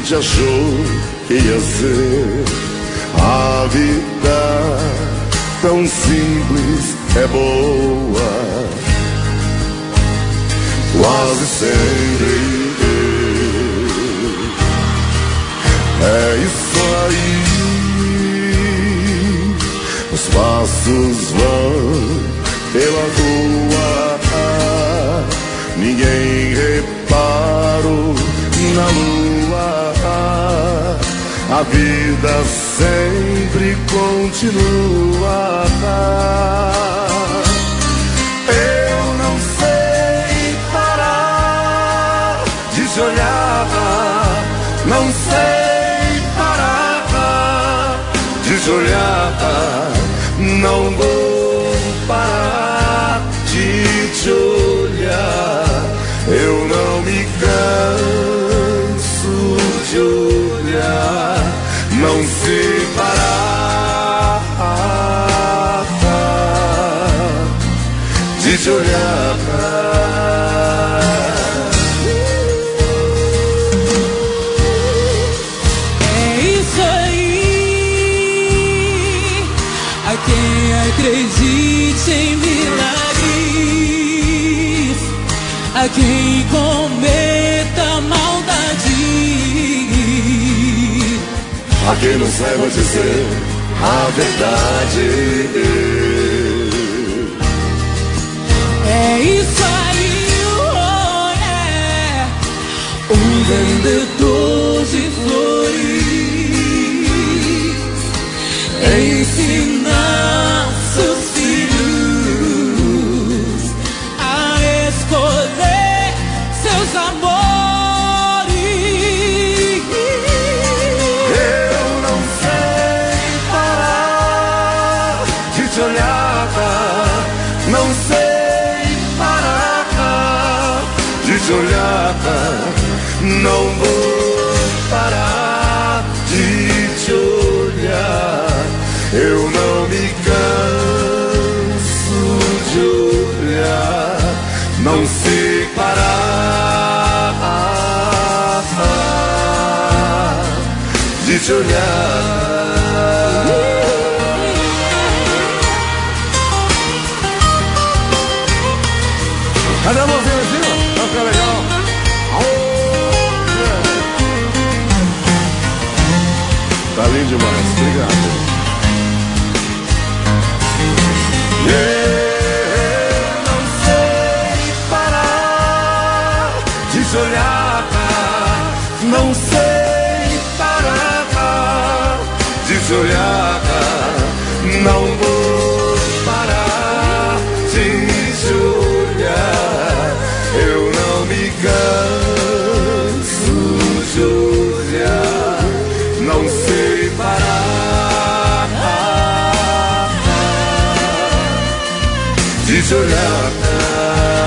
gente achou que ia ser a vida tão simples, é boa, quase sempre. É isso aí, os passos vão pela rua, ninguém reparou na lua, a vida sempre continua. Eu não sei parar de te olhar, não sei parar de te olhar, não vou parar de te olhar. Eu não me canso de olhar, não sei parar de te olhar. É isso aí, a quem acredite em milagres, a quem cometa maldade, a quem não saiba dizer a verdade. é isso aí, oh yeah. Um vendedor de flores ensina seus filhos a escolher seus amores. Eu não sei parar de te olhar, não sei parar de te olhar, não vou parar de te olhar. Eu não me canso de olhar, não sei parar de te olhar. Cadê a mãozinha em cima? Vai ficar legal. Tá lindo demais, obrigado. Eu não sei parar de te olhar, não sei parar de te olhar, não vou parar de te olhar. Eu não me canso de olhar, não sei parar de te olhar.